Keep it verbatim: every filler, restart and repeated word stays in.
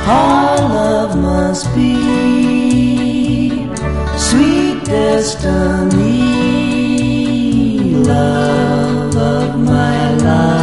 Our love must be sweet destiny, love of my life.